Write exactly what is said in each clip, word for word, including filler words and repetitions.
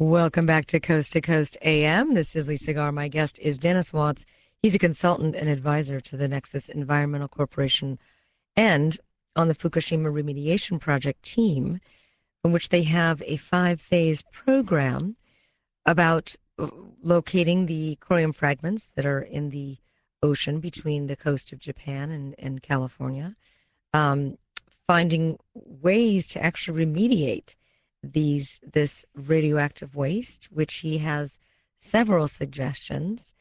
Welcome back to Coast to Coast A M. This is Lisa Gar. My guest is Dennis Watts. He's a consultant and advisor to the Nexus Environmental Corporation and on the Fukushima Remediation Project team, in which they have a five-phase program about locating the corium fragments that are in the ocean between the coast of Japan and, and California, um, finding ways to actually remediate these this radioactive waste, which he has several suggestions,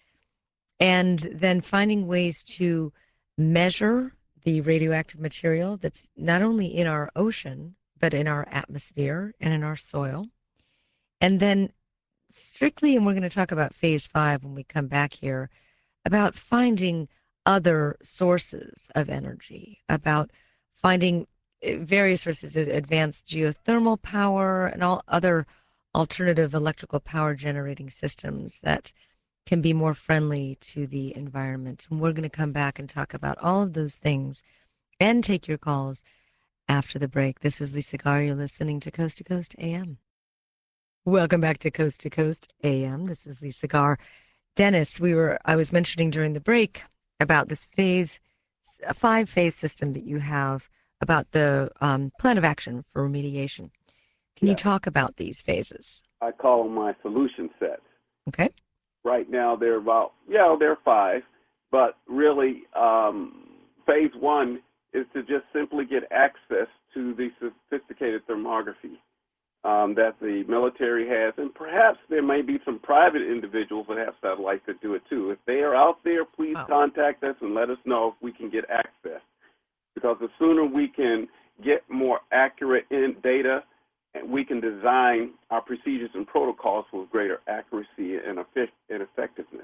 and then finding ways to measure the radioactive material that's not only in our ocean, but in our atmosphere and in our soil. And then strictly, and we're going to talk about phase five when we come back here, about finding other sources of energy, about finding various sources of advanced geothermal power and all other alternative electrical power generating systems that can be more friendly to the environment. And we're going to come back and talk about all of those things and take your calls after the break. This is Lisa Gar. You're listening to Coast to Coast A M. Welcome back to Coast to Coast A M. This is Lisa Gar. Dennis, we were I was mentioning during the break about this phase, a five-phase system that you have about the um, plan of action for remediation. Can you Yes. talk about these phases? I call them my solution sets. Okay. Right now, they're about, yeah, they're five, but really, um, phase one is to just simply get access to the sophisticated thermography um, that the military has, and perhaps there may be some private individuals that have satellites that do it too. If they are out there, please Oh. contact us and let us know if we can get access. Because the sooner we can get more accurate in data, we can design our procedures and protocols with greater accuracy and, effic- and effectiveness.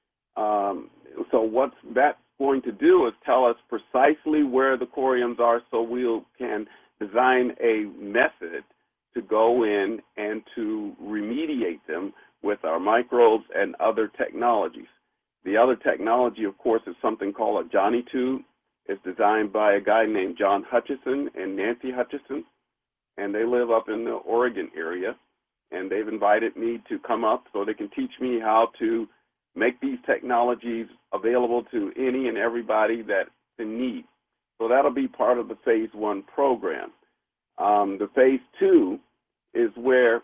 Um, so what that's going to do is tell us precisely where the coriums are so we can design a method to go in and to remediate them with our microbes and other technologies. The other technology, of course, is something called a Johnny tube. It's designed by a guy named John Hutchison and Nancy Hutchison, and they live up in the Oregon area, and they've invited me to come up so they can teach me how to make these technologies available to any and everybody that's in need. So that'll be part of the phase one program. Um, the phase two is where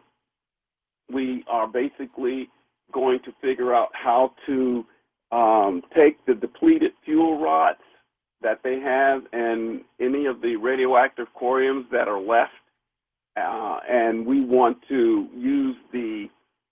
we are basically going to figure out how to um, take the depleted fuel rods that they have and any of the radioactive coriums that are left, uh, and we want to use the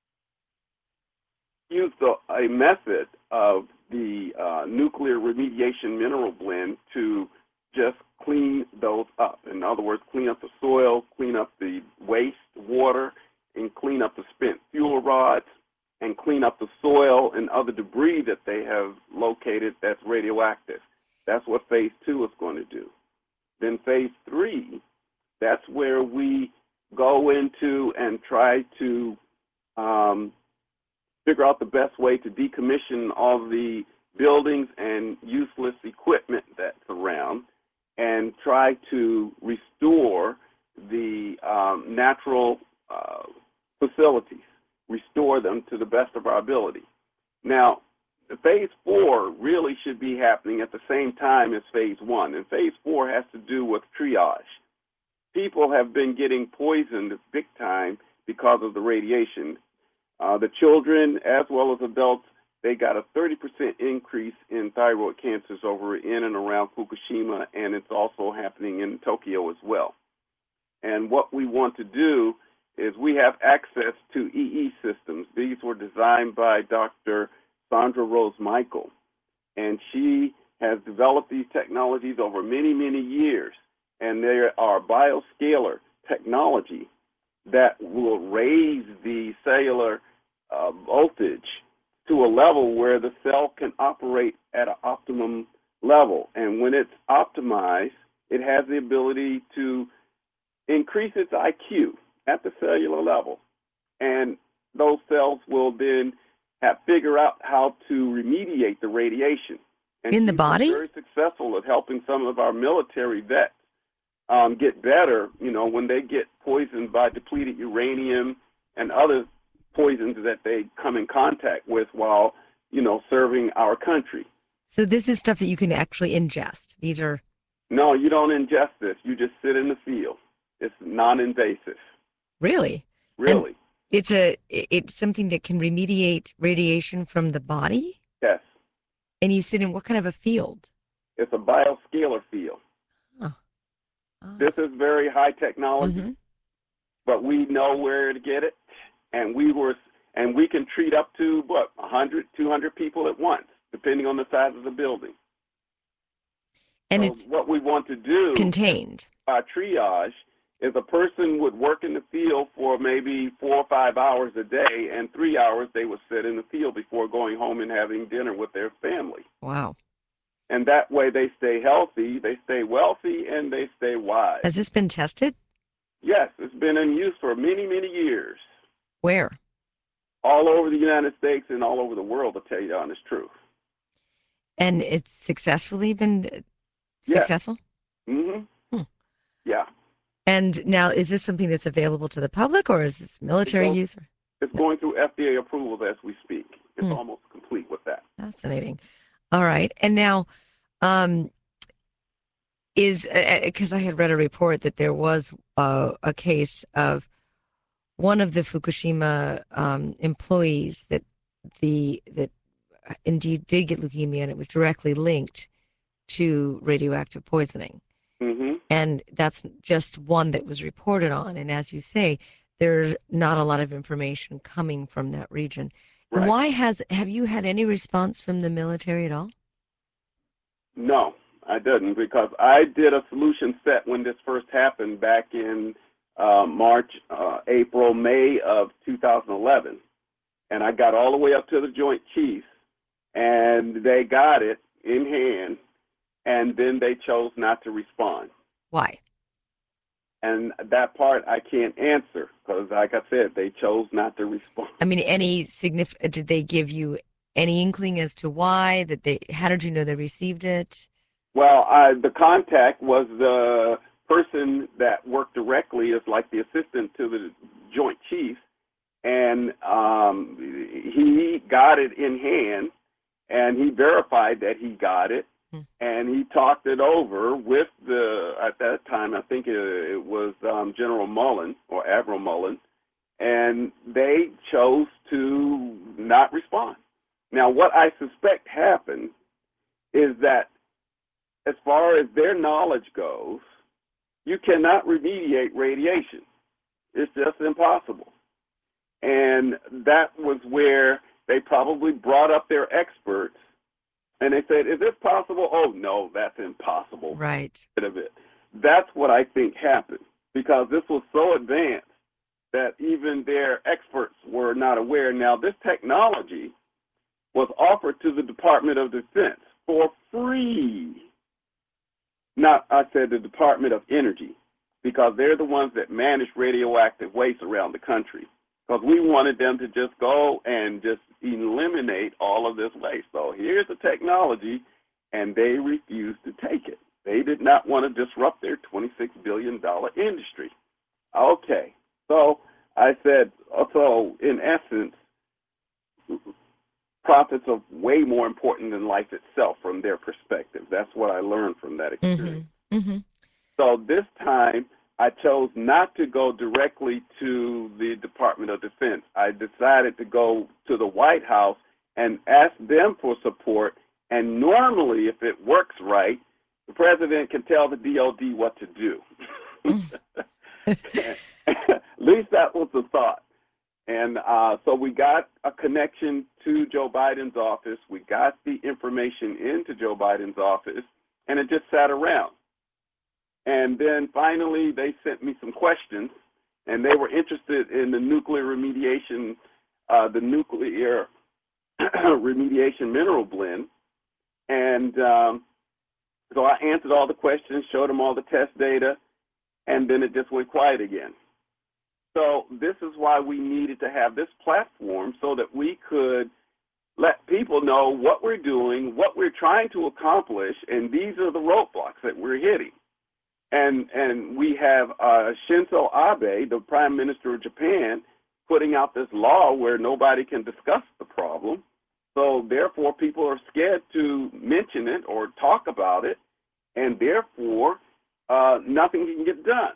use the, a method of the uh, nuclear remediation mineral blend to just clean those up. In other words, clean up the soil, clean up the waste water, and clean up the spent fuel rods, and clean up the soil and other debris that they have located that's radioactive. That's what phase two is going to do. Then phase three, that's where we go into and try to um, figure out the best way to decommission all the buildings and useless equipment that's around and try to restore the um, natural uh, facilities, restore them to the best of our ability. Now, the phase four really should be happening at the same time as phase one, and phase four has to do with triage. People have been getting poisoned big time because of the radiation. Uh, the children, as well as adults, they got a thirty percent increase in thyroid cancers over in and around Fukushima, and it's also happening in Tokyo as well. And what we want to do is we have access to E E systems. These were designed by Doctor Sandra Rose Michael, and she has developed these technologies over many, many years, and they are bioscalar technology that will raise the cellular uh, voltage to a level where the cell can operate at an optimum level. And when it's optimized, it has the ability to increase its I Q at the cellular level. And those cells will then have figure out how to remediate the radiation. And In the she's body? been very successful at helping some of our military vets um, get better, you know, when they get poisoned by depleted uranium and other poisons that they come in contact with while, you know, serving our country. So this is stuff that you can actually ingest. These are... No, you don't ingest this. You just sit in the field. It's non-invasive. Really? Really? And it's a it's something that can remediate radiation from the body? Yes. And you sit in what kind of a field? It's a bioscalar field. Huh. Oh. This is very high technology, Mm-hmm. but we know where to get it, and we were and we can treat up to what one hundred, two hundred people at once, depending on the size of the building. And so it's what we want to do contained. Our triage is a person would work in the field for maybe four or five hours a day, and three hours they would sit in the field before going home and having dinner with their family. Wow. And that way they stay healthy, they stay wealthy, and they stay wise. Has this been tested? Yes, it's been in use for many, many years. Where? All over the United States and all over the world, to tell you the honest truth. And it's successfully been Yes. successful? Mm-hmm. Hmm. Yeah. And now, is this something that's available to the public, or is this military It's going, use? it's going through F D A approval as we speak. It's Hmm. almost complete with that. Fascinating. All right. And now, um, is because I had read a report that there was uh, a case of one of the Fukushima um, employees that the that indeed did get leukemia, and it was directly linked to radioactive poisoning. Mm-hmm. And that's just one that was reported on. And as you say, there's not a lot of information coming from that region. Right. Why has have you had any response from the military at all? No, I didn't, because I did a solution set when this first happened back in uh, March, uh, April, May of two thousand eleven. And I got all the way up to the Joint Chiefs, and they got it in hand, and then they chose not to respond. Why? And that part I can't answer because, like I said, they chose not to respond. I mean, any significant? Did they give you any inkling as to why? That they? How did you know they received it? Well, I, the contact was the person that worked directly as like the assistant to the Joint Chiefs, and um, he got it in hand, and he verified that he got it. And he talked it over with the, at that time, I think it, it was um, General Mullen or Admiral Mullen, and they chose to not respond. Now, what I suspect happened is that as far as their knowledge goes, you cannot remediate radiation. It's just impossible. And that was where they probably brought up their experts. And they said, is this possible? Oh, no, that's impossible. Right. Of it. That's what I think happened, because this was so advanced that even their experts were not aware. Now, this technology was offered to the Department of Defense for free. Not, I said the Department of Energy, because they're the ones that manage radioactive waste around the country. Because we wanted them to just go and just eliminate all of this waste. So here's the technology, and they refused to take it. They did not want to disrupt their twenty-six billion dollars industry. Okay, so I said, so in essence, profits are way more important than life itself from their perspective. That's what I learned from that experience. Mm-hmm. Mm-hmm. So this time, I chose not to go directly to the Department of Defense. I decided to go to the White House and ask them for support. And normally, if it works right, the president can tell the D O D what to do. At least that was the thought. And uh, so we got a connection to Joe Biden's office. We got the information into Joe Biden's office, and it just sat around. And then finally, they sent me some questions, and they were interested in the nuclear remediation, uh, the nuclear remediation mineral blend. And um, so I answered all the questions, showed them all the test data, and then it just went quiet again. So this is why we needed to have this platform, so that we could let people know what we're doing, what we're trying to accomplish, and these are the roadblocks that we're hitting. And and we have uh, Shinzo Abe, the Prime Minister of Japan, putting out this law where nobody can discuss the problem. So therefore, people are scared to mention it or talk about it, and therefore, uh, nothing can get done.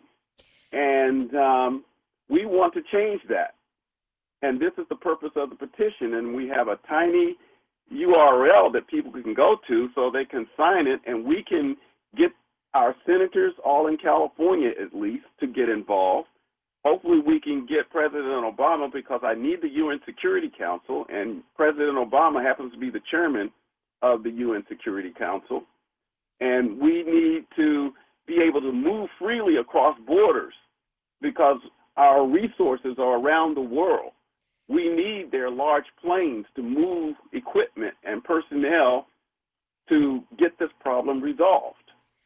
And um, we want to change that. And this is the purpose of the petition. And we have a tiny U R L that people can go to so they can sign it, and we can get our senators, all in California at least, to get involved. Hopefully we can get President Obama, because I need the U N Security Council, and President Obama happens to be the chairman of the U N Security Council. And we need to be able to move freely across borders because our resources are around the world. We need their large planes to move equipment and personnel to get this problem resolved.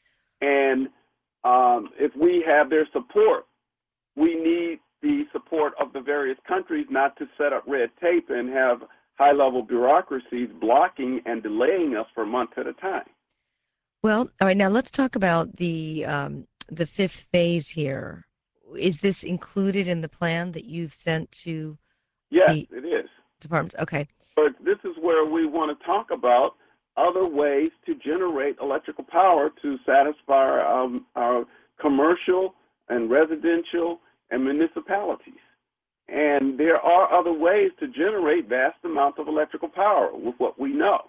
And um, if we have their support, we need the support of the various countries not to set up red tape and have high-level bureaucracies blocking and delaying us for months at a time. Well, all right, now let's talk about the um, the fifth phase here. Is this included in the plan that you've sent to Yes, the it is. departments? Okay. But this is where we want to talk about other ways to generate electrical power to satisfy um, our commercial and residential and municipalities. And there are other ways to generate vast amounts of electrical power with what we know.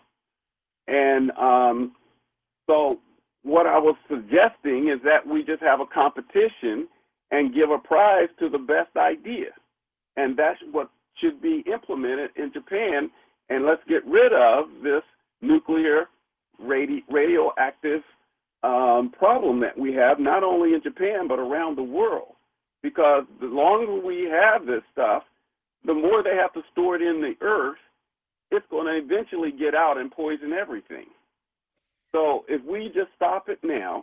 And um, so what I was suggesting is that we just have a competition and give a prize to the best idea. And that's what should be implemented in Japan. And let's get rid of this nuclear radi radioactive um, problem that we have, not only in Japan, but around the world. Because the longer we have this stuff, the more they have to store it in the earth, it's going to eventually get out and poison everything. So if we just stop it now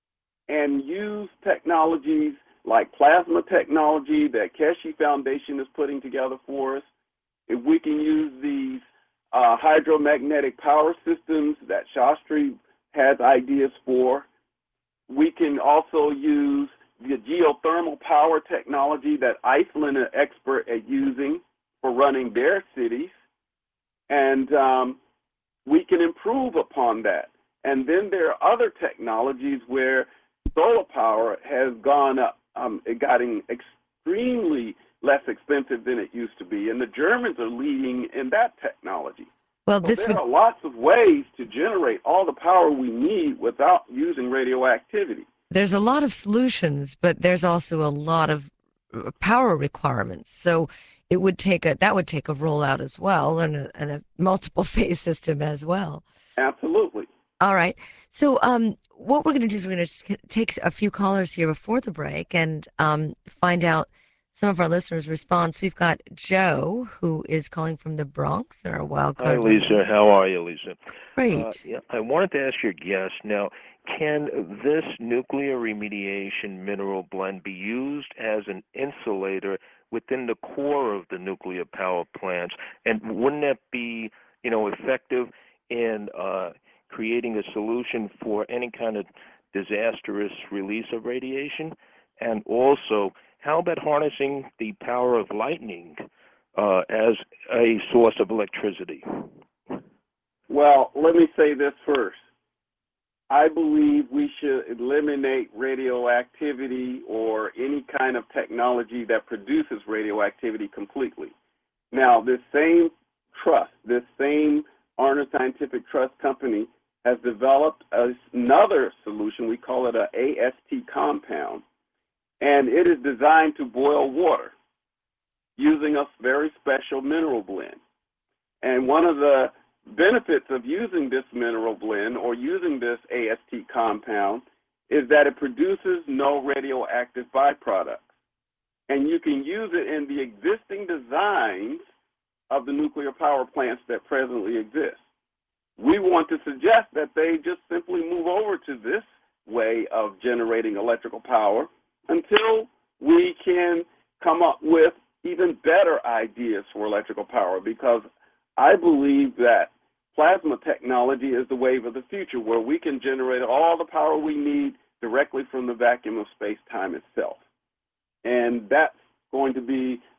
and use technologies like plasma technology that Keshe Foundation is putting together for us, if we can use these uh, hydromagnetic power systems that Shastri has ideas for, we can also use the geothermal power technology that Iceland is expert at using for running their cities, and um, we can improve upon that. And then there are other technologies where solar power has gone up, um, it gotten extremely less expensive than it used to be, and the Germans are leading in that technology. Well, so this there would... are lots of ways to generate all the power we need without using radioactivity. There's a lot of solutions, but there's also a lot of power requirements. So it would take a that would take a rollout as well, and a, and a multiple phase system as well. Absolutely. All right. So um, what we're going to do is we're going to take a few callers here before the break and um, find out some of our listeners' response. We've got Joe, who is calling from the Bronx, in our wild card. Hi, Lisa. How are you, Lisa? Great. Uh, yeah, I wanted to ask your guest now, can this nuclear remediation mineral blend be used as an insulator within the core of the nuclear power plants? And wouldn't that be, you know, effective in uh, creating a solution for any kind of disastrous release of radiation? And also, how about harnessing the power of lightning uh, as a source of electricity? Well, let me say this first. I believe we should eliminate radioactivity or any kind of technology that produces radioactivity completely. Now, this same trust, this same Arner Scientific Trust Company has developed another solution. We call it a A S T compound, and it is designed to boil water using a very special mineral blend. And one of the benefits of using this mineral blend or using this A S T compound is that it produces no radioactive byproducts. And you can use it in the existing designs of the nuclear power plants that presently exist. We want to suggest that they just simply move over to this way of generating electrical power until we can come up with even better ideas for electrical power, because I believe that plasma technology is the wave of the future, where we can generate all the power we need directly from the vacuum of space-time itself. And that's going to be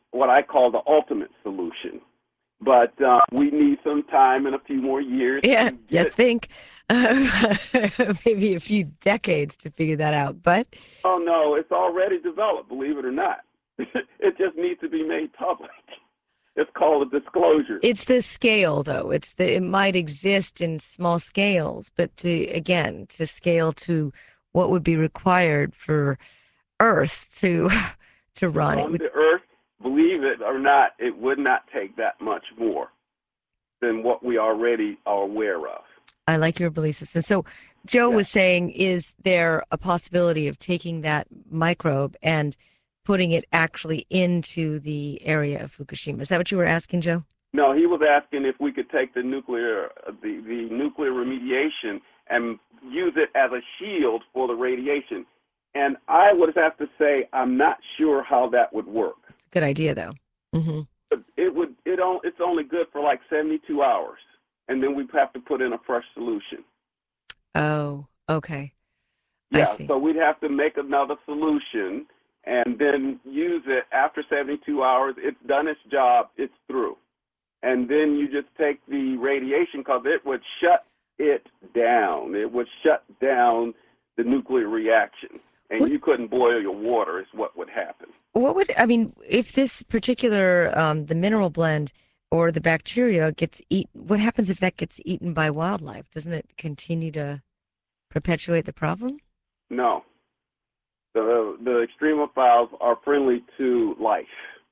what I call the ultimate solution. But uh, we need some time and a few more years Yeah, to you get it. think uh, maybe a few decades to figure that out, but Oh, no, it's already developed, believe it or not. It just needs to be made public. It's called a disclosure. it's the scale, though. It's the it might exist in small scales, but to again to scale to what would be required for Earth to to run, it From would. the earth, believe it or not, it would not take that much more than what we already are aware of. I like your belief system. So, Joe Yeah. was saying, is there a possibility of taking that microbe and putting it actually into the area of Fukushima? Is that what you were asking, Joe? No, he was asking if we could take the nuclear, the, the nuclear remediation and use it as a shield for the radiation. And I would have to say I'm not sure how that would work. Good idea, though. Hmm. It would. It on, It's only good for like seventy-two hours, and then we have to put in a fresh solution. Oh, okay. I Yeah. see. So we'd have to make another solution and then use it after seventy-two hours. It's done its job. It's through. And then you just take the radiation because it would shut it down. It would shut down the nuclear reaction, and What, you couldn't boil your water. Is what would happen. what would, I mean, if this particular, um, the mineral blend or the bacteria gets eaten, what happens if that gets eaten by wildlife? Doesn't it continue to perpetuate the problem? No. The the extremophiles are friendly to life.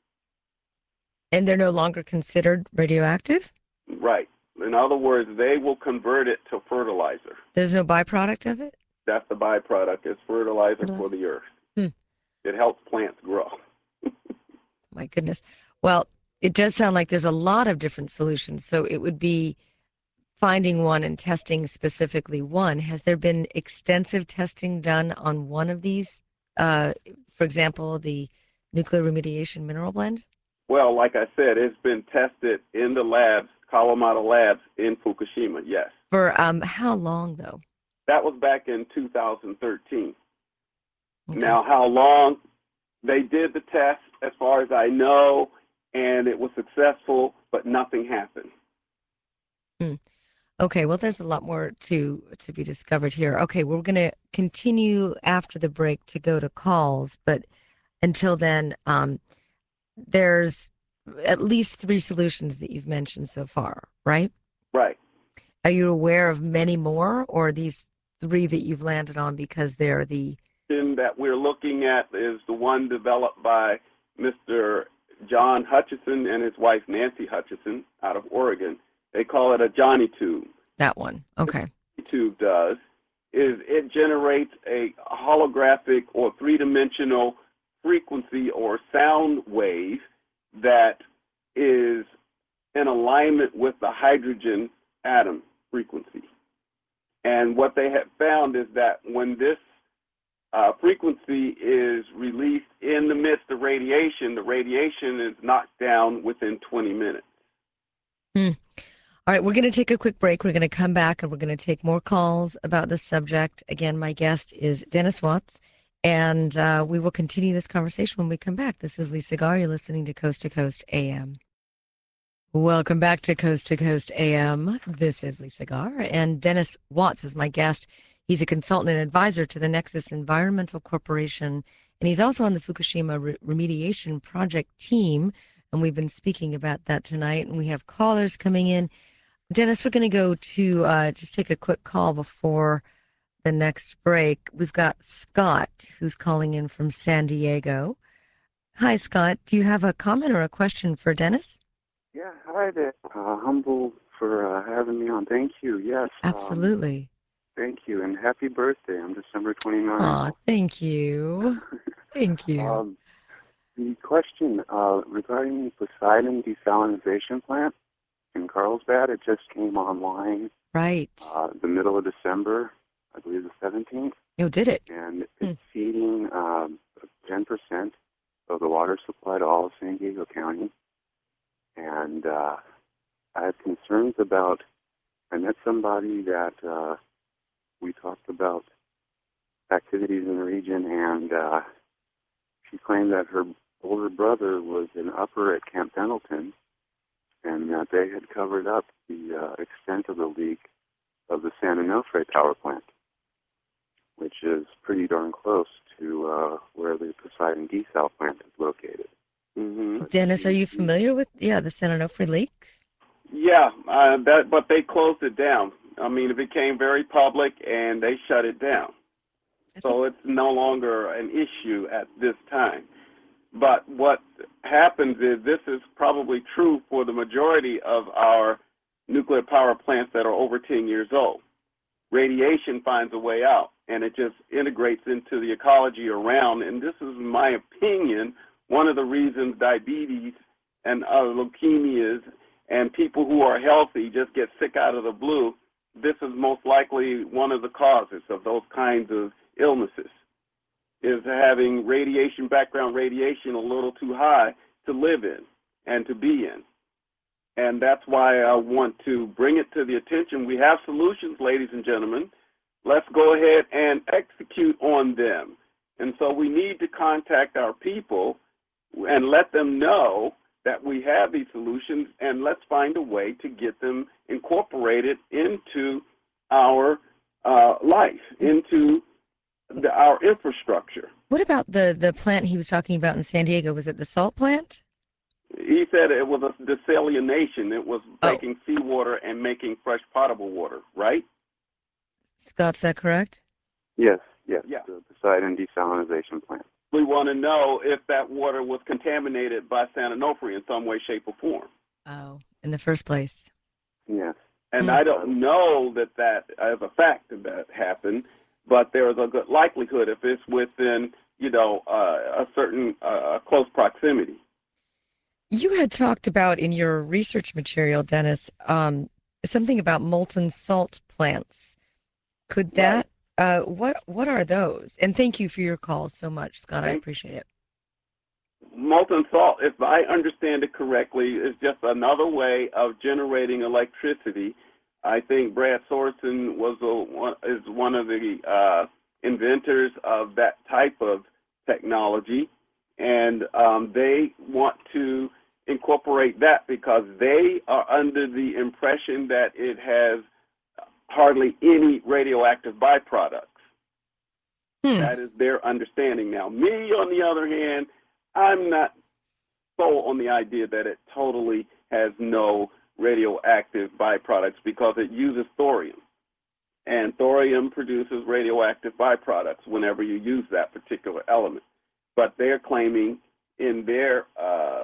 And they're no longer considered radioactive? Right. In other words, they will convert it to fertilizer. There's no byproduct of it? That's the byproduct. It's fertilizer Fertilizer. for the earth. Hmm. It helps plants grow. My goodness. Well, it does sound like there's a lot of different solutions. So it would be finding one and testing specifically one. Has there been extensive testing done on one of these? Uh, for example, the nuclear remediation mineral blend? Well, like I said, it's been tested in the labs, Kalamata labs in Fukushima, yes. For um, how long, though? That was back in two thousand thirteen. Okay. Now, how long? They did the test, as far as I know, and it was successful, but nothing happened. Hmm. Okay, well, there's a lot more to to be discovered here. Okay, we're going to continue after the break to go to calls, but until then, um, there's at least three solutions that you've mentioned so far, right? Right. Are you aware of many more, or are these three that you've landed on because they're the... That we're looking at is the one developed by Mister John Hutchison and his wife Nancy Hutchison out of Oregon. They call it a Johnny tube. That one, okay. What the tube does is it generates a holographic or three-dimensional frequency or sound wave that is in alignment with the hydrogen atom frequency. And what they have found is that when this uh, frequency is released in the midst of radiation, the radiation is knocked down within twenty minutes. Hmm. All right, we're going to take a quick break. We're going to come back and we're going to take more calls about this subject. Again, my guest is Dennis Watts, and uh, we will continue this conversation when we come back. This is Lisa Gar. You're listening to Coast to Coast A M. Welcome back to Coast to Coast A M. This is Lisa Gar, and Dennis Watts is my guest. He's a consultant and advisor to the Nexus Environmental Corporation, and he's also on the Fukushima Re- Remediation Project team, and we've been speaking about that tonight, and we have callers coming in. Dennis, we're going to go to uh, just take a quick call before the next break. We've got Scott, who's calling in from San Diego. Hi, Scott. Do you have a comment or a question for Dennis? Yeah, hi there. Uh, humble for uh, having me on. Thank you. Yes. Absolutely. Um, thank you, and happy birthday. I'm December twenty-ninth. Aw, thank you. Thank you. um, the question uh, regarding the Poseidon desalinization plant in Carlsbad, it just came online Right. uh, the middle of December, I believe the seventeenth, Oh, did it? and it's feeding um, ten percent of the water supply to all of San Diego County. And uh, I had concerns about, I met somebody that uh, we talked about activities in the region, and uh, she claimed that her older brother was an upper at Camp Pendleton, and that they had covered up the uh, extent of the leak of the San Onofre power plant, which is pretty darn close to uh, where the Poseidon desal plant is located. Mm-hmm. Dennis, are you familiar with, yeah, the San Onofre leak? Yeah, uh, that, but they closed it down. I mean, it became very public, and they shut it down. So it's no longer an issue at this time. But what happens is this is probably true for the majority of our nuclear power plants that are over ten years old. Radiation finds a way out, and it just integrates into the ecology around. And this is, in my opinion, one of the reasons diabetes and uh, leukemias and people who are healthy just get sick out of the blue. This is most likely one of the causes of those kinds of illnesses, is having radiation, background radiation a little too high to live in and to be in. And that's why I want to bring it to the attention. We have solutions, ladies and gentlemen. Let's go ahead and execute on them. And so we need to contact our people and let them know that we have these solutions, and let's find a way to get them incorporated into our uh, life, into the, our infrastructure. What about the, the plant he was talking about in San Diego? Was it the salt plant? He said it was a desalination. It was Oh. taking seawater and making fresh potable water, right? Scott, is that correct? Yes, yes, Yeah. the Poseidon desalination plant. We want to know if that water was contaminated by San Onofre in some way, shape, or form. Oh, in the first place. Yes. And Hmm. I don't know that that as a fact that, that happened, but there is a good likelihood if it's within, you know, uh, a certain uh, close proximity. You had talked about in your research material, Dennis, um, something about molten salt plants. Could that, uh, what what are those? And thank you for your call so much, Scott. I Thank- appreciate it. Molten salt, if I understand it correctly, is just another way of generating electricity. I think Brad Sorensen was a, one, is one of the uh, inventors of that type of technology, and um, they want to incorporate that because they are under the impression that it has hardly any radioactive byproducts. Hmm. That is their understanding. Now, me, on the other hand, I'm not sold on the idea that it totally has no radioactive byproducts because it uses thorium. And thorium produces radioactive byproducts whenever you use that particular element. But they're claiming in their uh,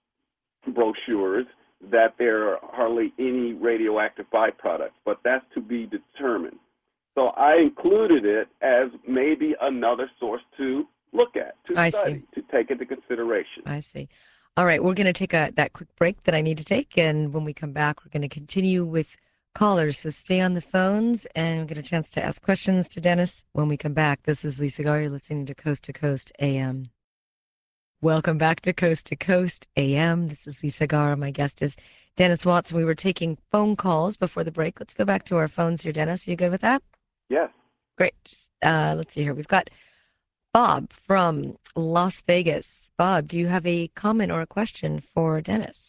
brochures that there are hardly any radioactive byproducts, but that's to be determined. So I included it as maybe another source to look at, to I study, see. to take into consideration. I see. All right, we're going to take a that quick break that I need to take, and when we come back, we're going to continue with callers. So stay on the phones, and we'll get a chance to ask questions to Dennis when we come back. This is Lisa Gar. You're listening to Coast to Coast A M. Welcome back to Coast to Coast A M. This is Lisa Gar. My guest is Dennis Watson. We were taking phone calls before the break. Let's go back to our phones here, Dennis. Are you good with that? Yes. Great. Uh, let's see here. We've got Bob from Las Vegas. Bob, do you have a comment or a question for Dennis?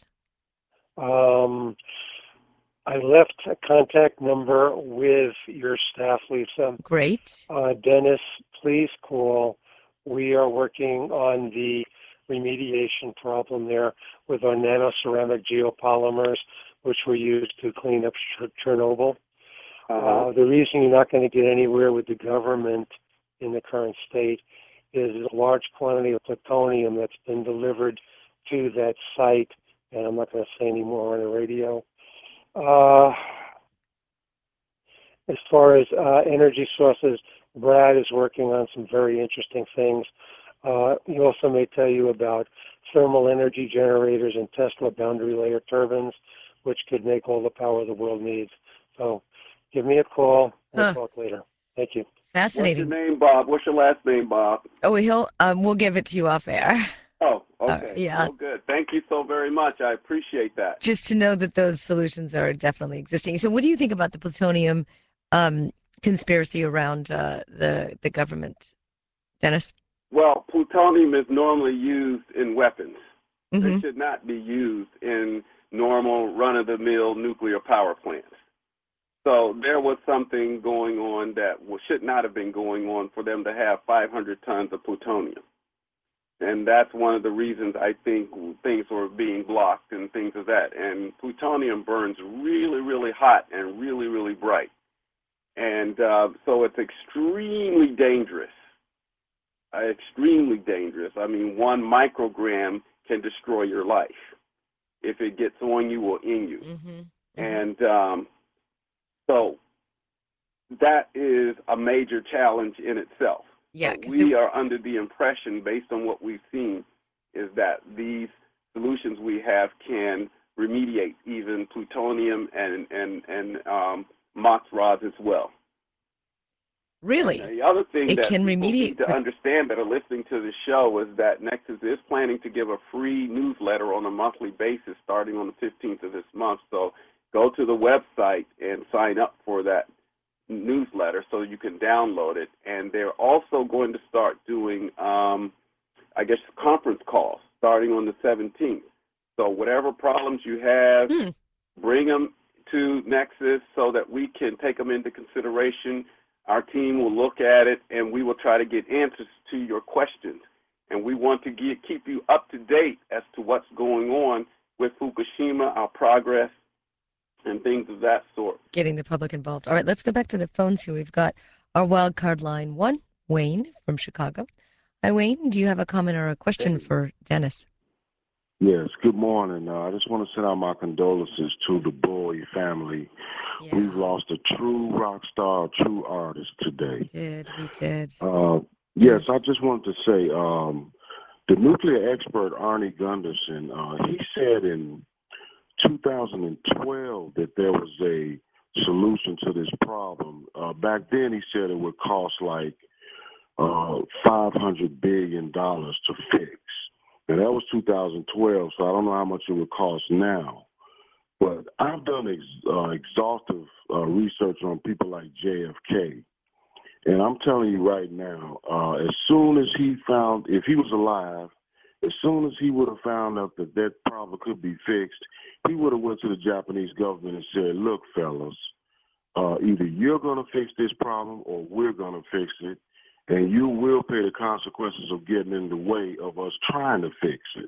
Um, I left a contact number with your staff, Lisa. Great. Uh, Dennis, please call. We are working on the remediation problem there with our nanoceramic geopolymers, which we use to clean up Ch- Chernobyl. Uh-huh. Uh, the reason you're not going to get anywhere with the government in the current state is a large quantity of plutonium that's been delivered to that site, and I'm not going to say any more on the radio. Uh, as far as uh, energy sources, Brad is working on some very interesting things. Uh, he also may tell you about thermal energy generators and Tesla boundary layer turbines, which could make all the power the world needs. So give me a call. We'll Huh. talk later. Thank you. Fascinating. What's your name, Bob? What's your last name, Bob? Oh, he'll, um, we'll give it to you off air. Oh, okay. right, yeah. Oh, good. Thank you so very much. I appreciate that. Just to know that those solutions are definitely existing. So what do you think about the plutonium um, conspiracy around uh, the, the government, Dennis? Well, plutonium is normally used in weapons. Mm-hmm. It should not be used in normal run-of-the-mill nuclear power plants. So there was something going on that should not have been going on for them to have five hundred tons of plutonium. And that's one of the reasons I think things were being blocked and things of that. And plutonium burns really, really hot and really, really bright. And uh, so it's extremely dangerous, uh, extremely dangerous. I mean, one microgram can destroy your life if it gets on you or in you. Mm-hmm. Mm-hmm. And um, so that is a major challenge in itself. Yeah, But we it... are under the impression, based on what we've seen, is that these solutions we have can remediate even plutonium and and and um, MOX rods as well. Really? And the other thing it that can people remediate... need to understand that are listening to the show is that Nexus is planning to give a free newsletter on a monthly basis starting on the fifteenth of this month. So go to the website and sign up for that newsletter so you can download it. And they're also going to start doing, um, I guess, conference calls starting on the seventeenth. So whatever problems you have, hmm. bring them to Nexus so that we can take them into consideration. Our team will look at it, and we will try to get answers to your questions. And we want to get, keep you up to date as to what's going on with Fukushima, our progress, and things of that sort. Getting the public involved. All right, let's go back to the phones here. We've got our wild card line one, Wayne from Chicago. Hi, Wayne. Do you have a comment or a question for Dennis? Yes, good morning. Uh, I just want to send out my condolences to the Boy family. Yeah. We've lost a true rock star, a true artist today. We did, we did. Uh, yes, Yes. I just wanted to say, um, the nuclear expert Arnie Gunderson, uh, he said in two thousand twelve that there was a solution to this problem. Uh, back then he said it would cost like uh, five hundred billion dollars to fix. And that was two thousand twelve, so I don't know how much it would cost now. But I've done ex- uh, exhaustive uh, research on people like J F K. And I'm telling you right now, uh, as soon as he found, if he was alive, as soon as he would have found out that that problem could be fixed, he would have went to the Japanese government and said, look, fellas, uh, either you're going to fix this problem or we're going to fix it. And you will pay the consequences of getting in the way of us trying to fix it.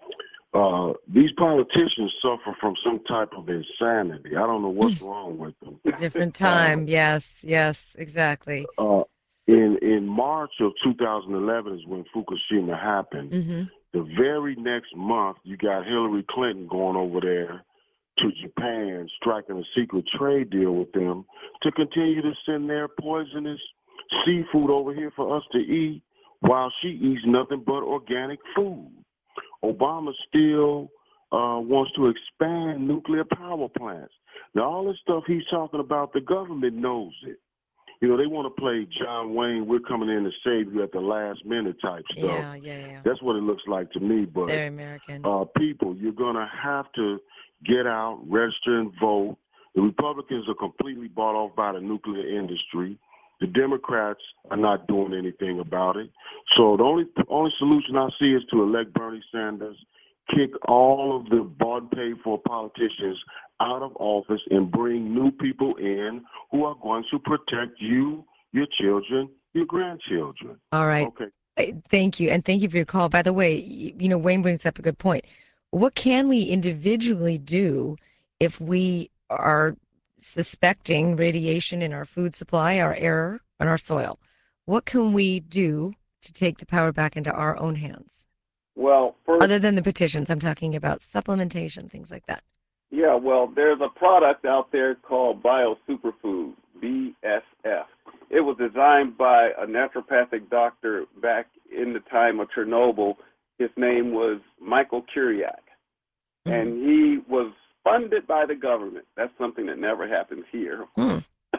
Uh, these politicians suffer from some type of insanity. I don't know what's wrong with them. Different time. Uh, yes, yes, exactly. Uh, in in March of two thousand eleven is when Fukushima happened. Mm-hmm. The very next month, you got Hillary Clinton going over there to Japan, striking a secret trade deal with them to continue to send their poisonous seafood over here for us to eat while she eats nothing but organic food. Obama still uh, wants to expand nuclear power plants. Now, all this stuff he's talking about, the government knows it. You know, they want to play John Wayne, we're coming in to save you at the last minute type stuff. Yeah, yeah, yeah. That's what it looks like to me. But very American. Uh, people, you're going to have to get out, register, and vote. The Republicans are completely bought off by the nuclear industry. The Democrats are not doing anything about it. So the only only solution I see is to elect Bernie Sanders, kick all of the bought and paid for politicians out of office, and bring new people in who are going to protect you, your children, your grandchildren. All right. Okay. Thank you. And thank you for your call. By the way, you know, Wayne brings up a good point. What can we individually do if we are suspecting radiation in our food supply, our air, and our soil? What can we do to take the power back into our own hands? Well, first, other than the petitions, I'm talking about supplementation, things like that. Yeah, well, there's a product out there called Bio Superfood, B S F. It was designed by a naturopathic doctor back in the time of Chernobyl. His name was Michael Kuriak, mm-hmm. and he was funded by the government. That's something that never happens here. Mm.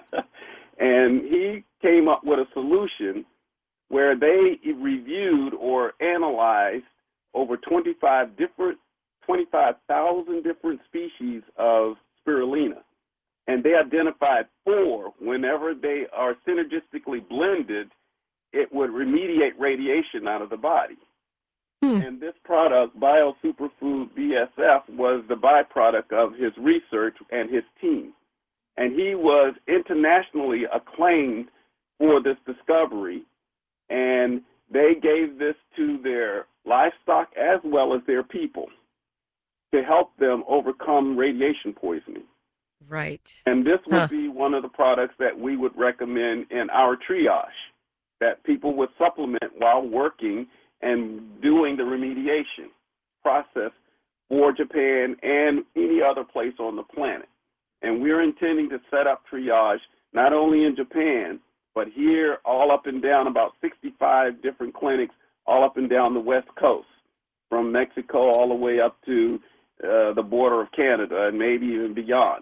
And he came up with a solution where they reviewed or analyzed over twenty-five different, twenty-five thousand different species of spirulina. And they identified four, whenever they are synergistically blended, it would remediate radiation out of the body. Hmm. And this product, BioSuperfood B S F, was the byproduct of his research and his team. And he was internationally acclaimed for this discovery, and they gave this to their livestock as well as their people to help them overcome radiation poisoning. Right. And this would Huh. be one of the products that we would recommend in our triage, that people would supplement while working and doing the remediation process for Japan and any other place on the planet. And we're intending to set up triage not only in Japan, but here all up and down, about sixty-five different clinics all up and down the West Coast, from Mexico all the way up to uh, the border of Canada and maybe even beyond.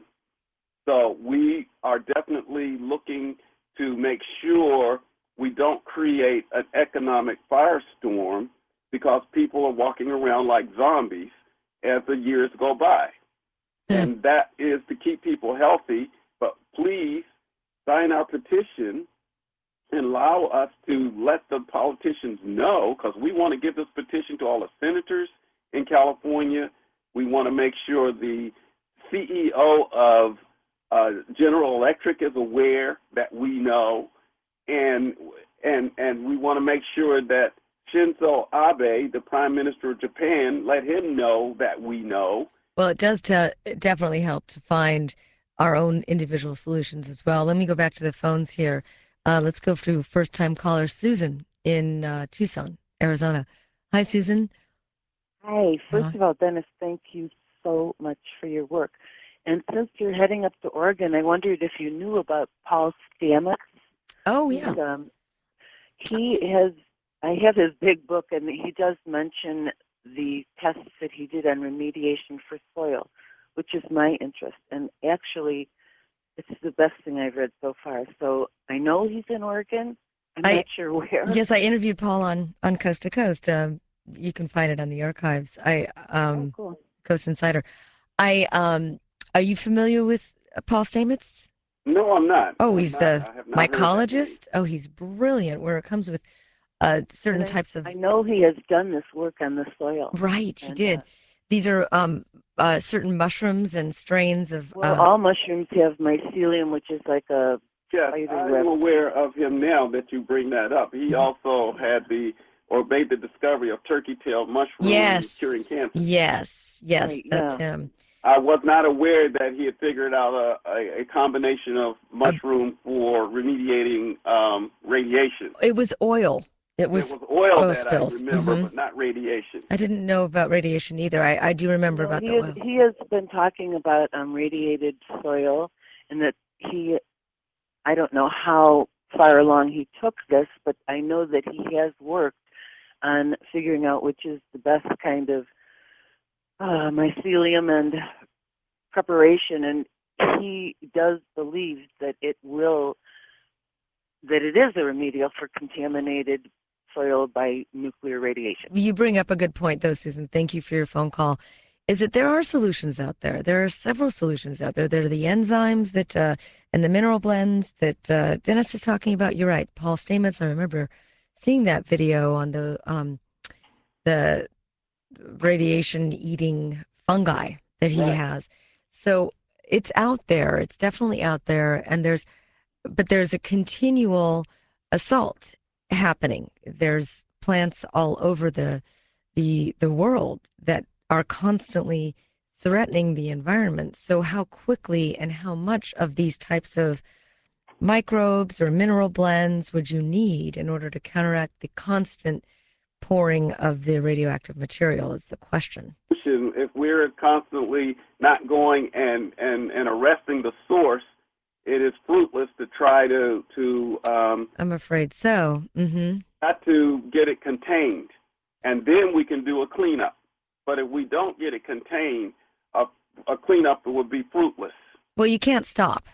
So we are definitely looking to make sure we don't create an economic firestorm because people are walking around like zombies as the years go by. Hmm. And that is to keep people healthy, but please sign our petition and allow us to let the politicians know, because we want to give this petition to all the senators in California. We want to make sure the C E O of uh, General Electric is aware that we know, and and and we want to make sure that Shinzo Abe, the Prime Minister of Japan, let him know that we know. Well, it does to, it definitely help to find our own individual solutions as well. Let me go back to the phones here. Uh, let's go to first-time caller Susan in uh, Tucson, Arizona. Hi, Susan. Hi. First Uh, of all, Dennis, thank you so much for your work. And since you're heading up to Oregon, I wondered if you knew about Paul Stamets. oh, He's, yeah. Um, he has, I have his big book, and he does mention the tests that he did on remediation for soil, which is my interest. And actually, it's the best thing I've read so far. So I know he's in Oregon. I'm I- not sure where. Yes, I interviewed Paul on, on Coast to Coast. Um, you can find it on the archives. I Oh, um, cool. Coast Insider. I um, are you familiar with uh, Paul Stamets? No, I'm not. Oh, I'm he's not. the I have not heard that name. mycologist. Oh, he's brilliant. Where it comes with uh, certain And I- types of I know he has done this work on the soil. right. He And, did. uh, These are um, uh, certain mushrooms and strains of. Well, uh, all mushrooms have mycelium, which is like a Yes, spider I'm web. aware of him now that you bring that up. He Mhm. also had the, or made the discovery of turkey-tailed mushroom yes, curing cancer. yes, yes. Right, That's yeah. him. I was not aware that he had figured out a, a, a combination of mushroom for remediating um, radiation. It was oil. It was. it was oil, oil that spills. I remember, Mhm. but not radiation. I didn't know about radiation either. I, I do remember No, about he the has, oil. he has been talking about um, radiated soil, and that he, I don't know how far along he took this, but I know that he has worked on figuring out which is the best kind of uh, mycelium and preparation, and he does believe that it will, that it is a remedial for contaminated soil by nuclear radiation. You bring up a good point, though, Susan. Thank you for your phone call. Is that there are solutions out there? There are several solutions out there. There are the enzymes that uh, and the mineral blends that uh, Dennis is talking about. You're right, Paul Stamets. I remember seeing that video on the um, the radiation-eating fungi that he Right. has. So it's out there. It's definitely out there, and there's, but there's a continual assault happening. There's plants all over the the the world that are constantly threatening the environment. So how quickly and how much of these types of microbes or mineral blends would you need in order to counteract the constant pouring of the radioactive material is the question. If we're constantly not going and, and, and arresting the source, it is fruitless to try to, to um, I'm afraid so. Mm-hmm. got to get it contained, and then we can do a cleanup. But if we don't get it contained, a, a cleanup would be fruitless. Well, you can't stop.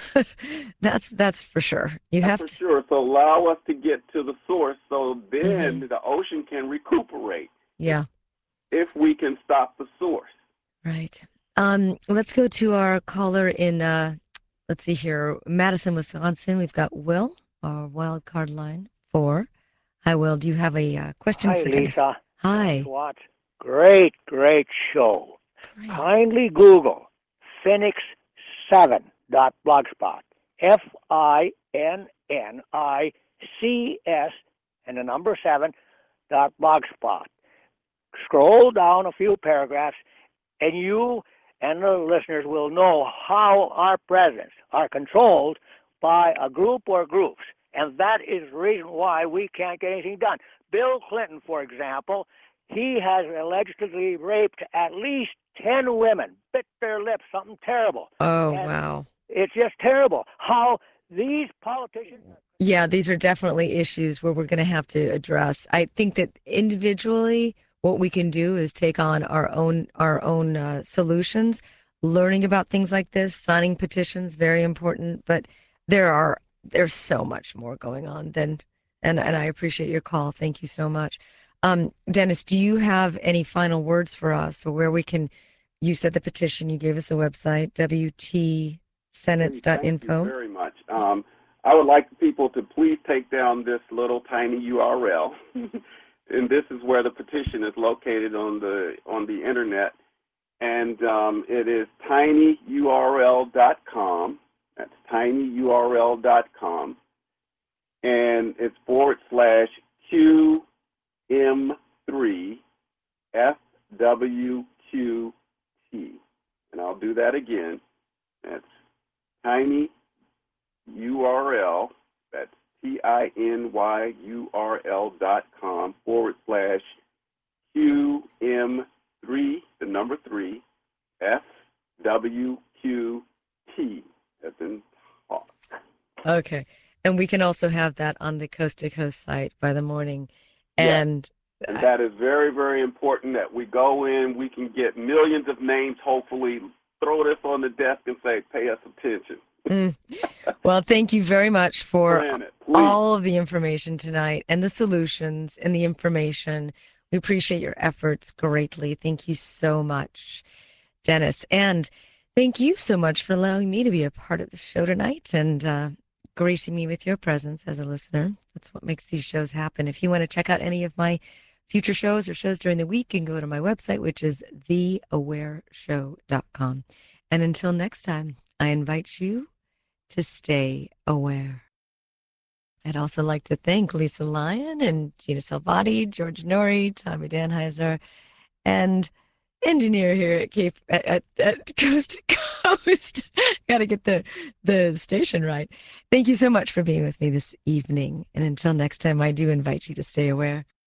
that's that's for sure. You That's have for to. sure. So allow us to get to the source, so then Mhm. the ocean can recuperate Yeah. if we can stop the source. Right. Um, let's go to our caller in. Uh, let's see here, Madison, Wisconsin. We've got Will, our wild card line four. Hi, Will. Do you have a uh, question Hi, for Dennis? Lisa. Hi. Dennis Watts. Great, great show. Great. Kindly Google Phoenix seven dot blogspot. F I N N I C S and the number seven dot blogspot. Scroll down a few paragraphs, and you and the listeners will know how our presidents are controlled by a group or groups. And that is the reason why we can't get anything done. Bill Clinton, for example, he has allegedly raped at least ten women, bit their lips, something terrible. Oh, and wow. It's just terrible how these politicians... Yeah, these are definitely issues where we're going to have to address. I think that individually, what we can do is take on our own our own uh, solutions, learning about things like this, signing petitions, very important. But there are there's so much more going on than, and and I appreciate your call. Thank you so much. Um, Dennis, do you have any final words for us, or where we can? You said the petition. You gave us the website w t senates dot info. Thank you very much. Um, I would like people to please take down this little tiny U R L, and this is where the petition is located on the on the internet, and um, it is tiny U R L dot com. That's tiny U R L dot com, and it's forward slash Q M three F W Q T, and I'll do that again. That's tiny U R L, that's T I N Y U R L dot com forward slash Q M three, the number three, F W Q T, as in talk. Okay. And we can also have that on the Coast to Coast site by the morning. And, yes. And that is very, very important that we go in, we can get millions of names, hopefully, throw this on the desk and say, pay us attention. Mm. Well, thank you very much for Planet, all of the information tonight and the solutions and the information. We appreciate your efforts greatly. Thank you so much, Dennis. And thank you so much for allowing me to be a part of the show tonight and uh, gracing me with your presence as a listener. That's what makes these shows happen. If you want to check out any of my future shows or shows during the week, you can go to my website, which is the aware show dot com. And until next time, I invite you to stay aware. I'd also like to thank Lisa Lyon and Gina Salvati, George Nori, Tommy Danheiser, and engineer here at Cape at, at, at Coast to Coast. Got to get the the station right. Thank you so much for being with me this evening. And until next time, I do invite you to stay aware.